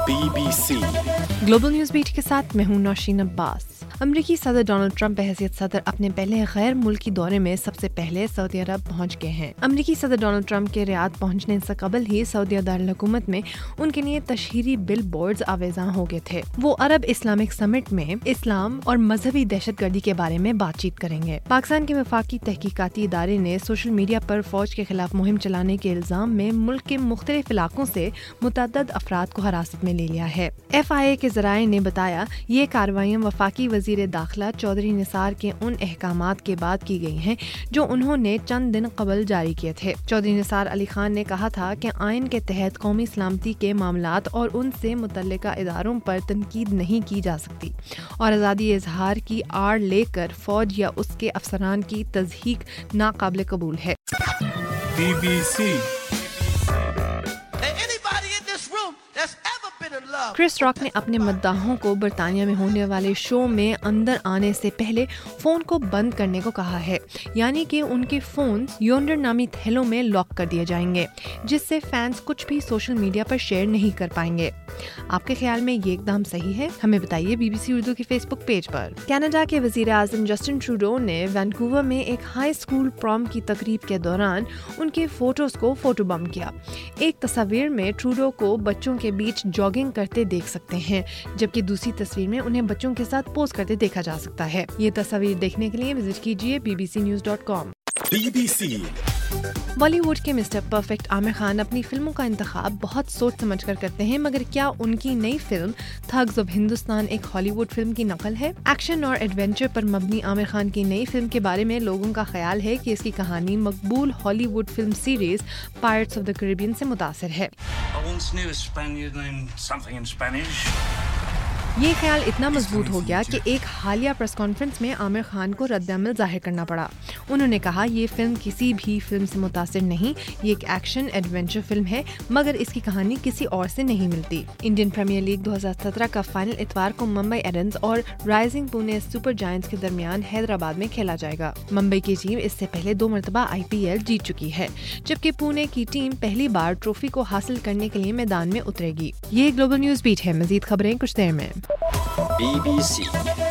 BBC global news beat के साथ मैं हूं नौशीन अब्बास। अमरीकी सदर डोनाल्ड ट्रंप बहैसियत सदर अपने पहले गैर मुल्की दौरे में सबसे पहले सऊदी अरब पहुंच गए हैं। अमरीकी सदर डोनाल्ड ट्रंप के रियाद पहुंचने से कबल ही सऊदी दारुल हुकूमत में उनके लिए तशहीरी बिल बोर्ड्स आवेज़ां हो गए थे। वो अरब इस्लामिक समिट में इस्लाम और मजहबी दहशतगर्दी के बारे में बातचीत करेंगे। पाकिस्तान के वफाकी तहकीकाती इदारे ने सोशल मीडिया पर फौज के खिलाफ मुहिम चलाने के इल्जाम में मुल्क के मुख्तलिफ इलाकों से मुतअद्दिद अफराद को हिरासत में ले लिया है। FIA के ज़राए ने बताया ये कार्रवाइयाँ वफाकी वज़ीर दाखिला चौधरी निसार के उन अहकामात के बाद की गई हैं जो उन्होंने चंद दिन कबल जारी किए थे। चौधरी निसार अली खान ने कहा था कि आइन के तहत कौमी सलामती के मामलात और उनसे मुतल्लिका इदारों पर तनकीद नहीं की जा सकती और आज़ादी इजहार की आड़ लेकर फौज या उसके अफसरान की तज़हीक नाकाबिल कबूल है। BBC क्रिस रॉक ने अपने मद्दाहों को बरतानिया में होने वाले शो में अंदर आने से पहले फ़ोन को बंद करने को कहा है, यानी कि उनके फ़ोन योंडर नामी थैलों में लॉक कर दिए जाएंगे जिससे फैंस कुछ भी सोशल मीडिया पर शेयर नहीं कर पाएंगे। आपके ख्याल में ये इकदाम सही है? हमें बताइए BBC उर्दू के फेसबुक पेज पर। कनाडा के वज़ीर आज़म जस्टिन ट्रूडो ने वैंकूवर में एक हाई स्कूल प्रॉम की तकरीब के दौरान उनके फोटोज को फोटो बम किया। एक तस्वीर में ट्रूडो को बच्चों के बीच जॉगिंग करते देख सकते हैं, जबकि दूसरी तस्वीर में उन्हें बच्चों के साथ पोज करते देखा जा सकता है। ये तस्वीर देखने के लिए विजिट कीजिए bbcnews.com। BBC बॉलीवुड के मिस्टर परफेक्ट आमिर खान अपनी फिल्मों का इंतखाब बहुत सोच समझ कर करते हैं, मगर क्या उनकी नई फिल्म थग्स ऑफ हिंदुस्तान एक हॉलीवुड फिल्म की नकल है? एक्शन और एडवेंचर पर मबनी आमिर खान की नई फिल्म के बारे में लोगों का ख्याल है कि इसकी कहानी मकबूल Hollywood film series Pirates of the Caribbean से मुतासिर है। ये ख्याल इतना मजबूत हो गया कि एक हालिया प्रेस कॉन्फ्रेंस में आमिर खान को रद्द-ए-अमल जाहिर करना पड़ा। उन्होंने कहा ये फिल्म किसी भी फिल्म से मुतासिर नहीं, ये एक एक्शन एडवेंचर फिल्म है, मगर इसकी कहानी किसी और से नहीं मिलती। इंडियन प्रीमियर लीग 2017 का फाइनल इतवार को मुंबई इंडियंस और राइजिंग पुणे सुपर जायंट्स के दरमियान हैदराबाद में खेला जाएगा। मुंबई की टीम इससे पहले 2 मरतबा IPL जीत चुकी है, जबकि पुणे की टीम पहली बार ट्रॉफी को हासिल करने के लिए मैदान में उतरेगी। ये ग्लोबल न्यूज़ बीट है। मजीद खबरें कुछ देर में। BBC